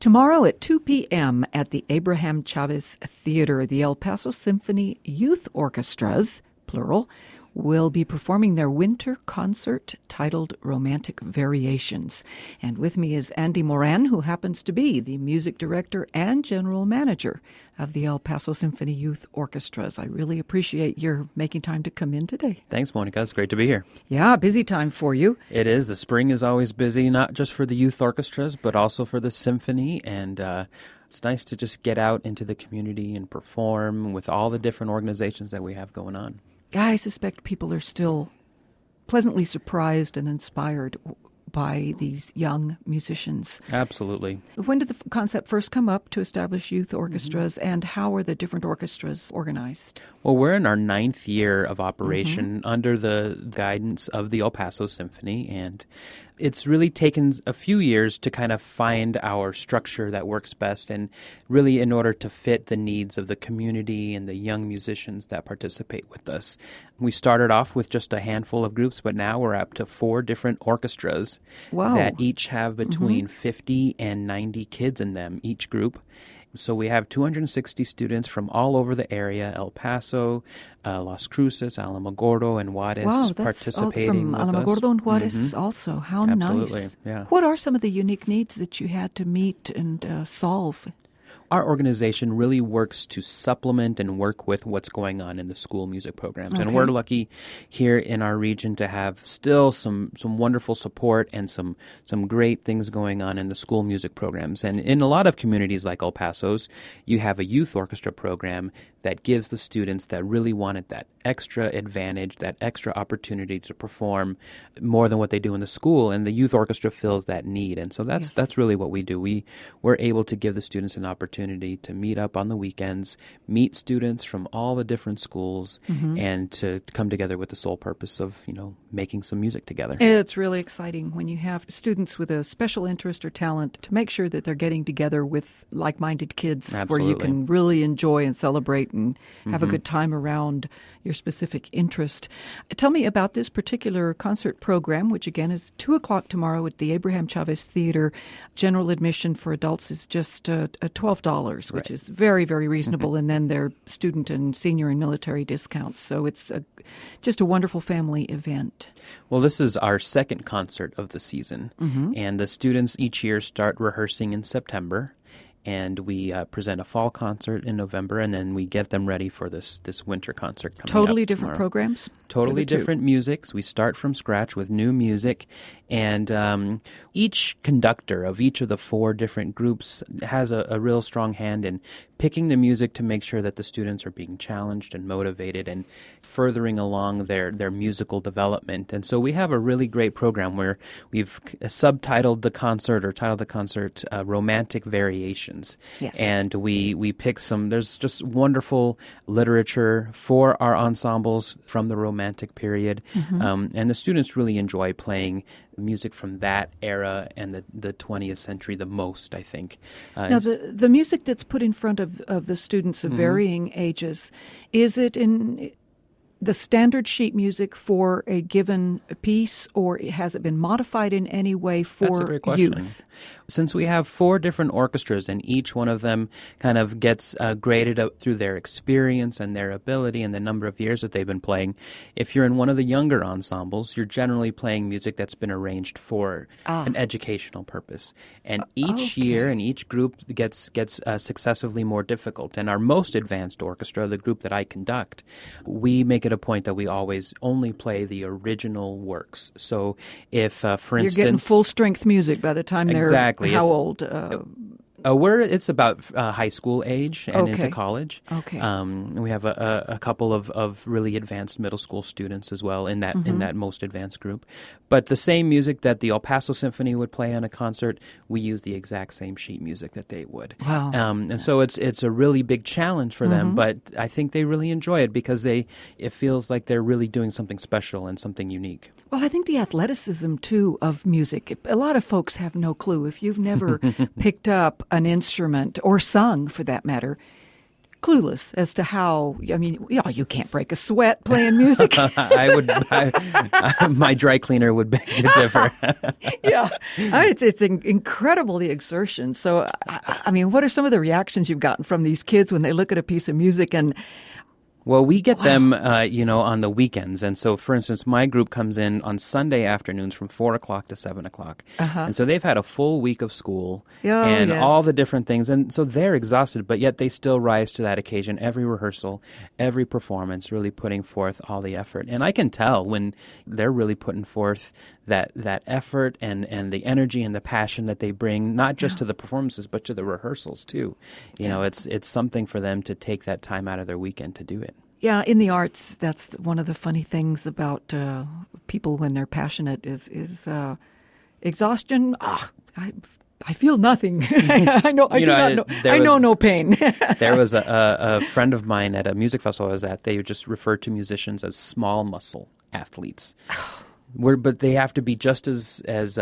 Tomorrow at 2 p.m. at the Abraham Chavez Theater, the El Paso Symphony Youth Orchestras, plural, will be performing their winter concert titled Romantic Variations. And with me is Andy Moran, who happens to be the music director and general manager of the El Paso Symphony Youth Orchestras. I really appreciate your making time to come in today. Thanks, Monica. It's great to be here. Yeah, busy time for you. It is. The spring is always busy, not just for the youth orchestras, but also for the symphony. And it's nice to just get out into the community and perform with all the different organizations that we have going on. I suspect people are still pleasantly surprised and inspired by these young musicians. Absolutely. When did the concept first come up to establish youth orchestras, and how are the different orchestras organized? Well, we're in our 9th year of operation under the guidance of the El Paso Symphony, and it's really taken a few years to kind of find our structure that works best, and really in order to fit the needs of the community and the young musicians that participate with us. We started off with just a handful of groups, but now we're up to 4 different orchestras that each have between 50 and 90 kids in them, each group. So we have 260 students from all over the area, El Paso, Las Cruces, Alamogordo, and Juarez participating with us. Alamogordo and Juarez also. How Absolutely. Nice. Yeah. What are some of the unique needs that you had to meet and solve? Our organization really works to supplement and work with what's going on in the school music programs. Okay. And we're lucky here in our region to have still some wonderful support and some great things going on in the school music programs. And in a lot of communities like El Paso's, you have a youth orchestra program that gives the students that really wanted that extra advantage, that extra opportunity to perform more than what they do in the school, and the youth orchestra fills that need. And so that's really what we do. We're able to give the students an opportunity to meet up on the weekends, meet students from all the different schools, and to come together with the sole purpose of, making some music together. It's really exciting when you have students with a special interest or talent to make sure that they're getting together with like-minded kids. Absolutely. Where you can really enjoy and celebrate and have a good time around your specific interest. Tell me about this particular concert program, which again is 2 o'clock tomorrow at the Abraham Chavez Theater. General admission for adults is just $12, which is very, very reasonable. And then there are student and senior and military discounts. So it's just a wonderful family event. Well, this is our second concert of the season. And the students each year start rehearsing in September. And we present a fall concert in November, and then we get them ready for this winter concert coming up Totally different tomorrow. programs? Totally different musics. We start from scratch with new music, and each conductor of each of the 4 different groups has a real strong hand in picking the music to make sure that the students are being challenged and motivated and furthering along their musical development. And so we have a really great program where we've subtitled the concert or titled the concert Romantic Variations. Yes. And we pick there's just wonderful literature for our ensembles from the Romantic period. And the students really enjoy playing music from that era and the 20th century the most, I think. Now, the music that's put in front of the students of varying ages, is it in the standard sheet music for a given piece, or has it been modified in any way for That's a great question. youth? Since we have 4 different orchestras and each one of them kind of gets graded up through their experience and their ability and the number of years that they've been playing, if you're in one of the younger ensembles, you're generally playing music that's been arranged for an educational purpose. And each year and each group gets successively more difficult. And our most advanced orchestra, the group that I conduct, we make it a point that we always only play the original works. So if, for instance... You're getting full-strength music by the time they're how old? It's about high school age and into college. Okay. We have a couple of really advanced middle school students as well in that most advanced group. But the same music that the El Paso Symphony would play on a concert, we use the exact same sheet music that they would. Wow. And so it's a really big challenge for them, but I think they really enjoy it because it feels like they're really doing something special and something unique. Well, I think the athleticism, too, of music. A lot of folks have no clue. If you've never picked up an instrument or sung, for that matter, clueless as to how, I mean, you can't break a sweat playing music. My dry cleaner would beg to differ. Yeah. It's incredible, the exertion. So, I mean, what are some of the reactions you've gotten from these kids when they look at a piece of music and... Well, we get them, on the weekends. And so, for instance, my group comes in on Sunday afternoons from 4 o'clock to 7 o'clock. And so they've had a full week of school all the different things. And so they're exhausted, but yet they still rise to that occasion, every rehearsal, every performance, really putting forth all the effort. And I can tell when they're really putting forth that effort and the energy and the passion that they bring, not just to the performances, but to the rehearsals, too. You know, it's something for them to take that time out of their weekend to do it. Yeah, in the arts, that's one of the funny things about people when they're passionate is exhaustion. I feel nothing. I know no pain. There was a friend of mine at a music festival I was at. They just referred to musicians as small muscle athletes. But they have to be just as have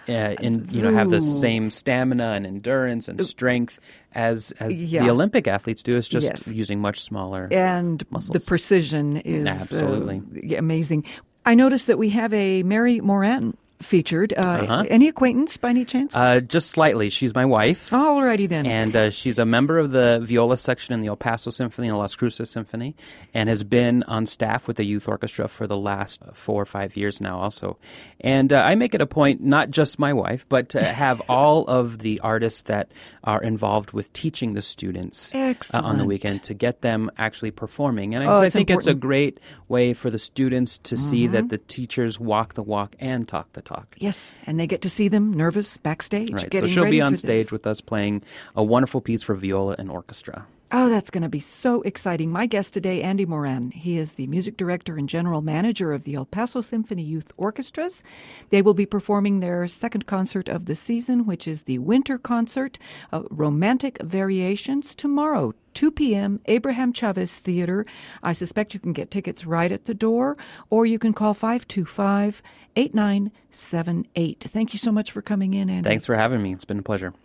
the same stamina and endurance and strength as the Olympic athletes do. It's just using much smaller muscles. The precision is absolutely amazing. I noticed that we have a Mary Moran featured. Any acquaintance by any chance? Just slightly. She's my wife. Alrighty then. And she's a member of the viola section in the El Paso Symphony and Las Cruces Symphony, and has been on staff with the youth orchestra for the last 4 or 5 years now also. And I make it a point, not just my wife, but to have all of the artists that are involved with teaching the students on the weekend to get them actually performing. And I think it's a great way for the students to see that the teachers walk the walk and talk the talk. Yes, and they get to see them nervous backstage. Right, so she'll be on stage with us playing a wonderful piece for viola and orchestra. Oh, that's going to be so exciting. My guest today, Andy Moran. He is the music director and general manager of the El Paso Symphony Youth Orchestras. They will be performing their second concert of the season, which is the Winter Concert, Romantic Variations, tomorrow, 2 p.m., Abraham Chavez Theater. I suspect you can get tickets right at the door, or you can call 525-8978. Thank you so much for coming in, Andy. Thanks for having me. It's been a pleasure.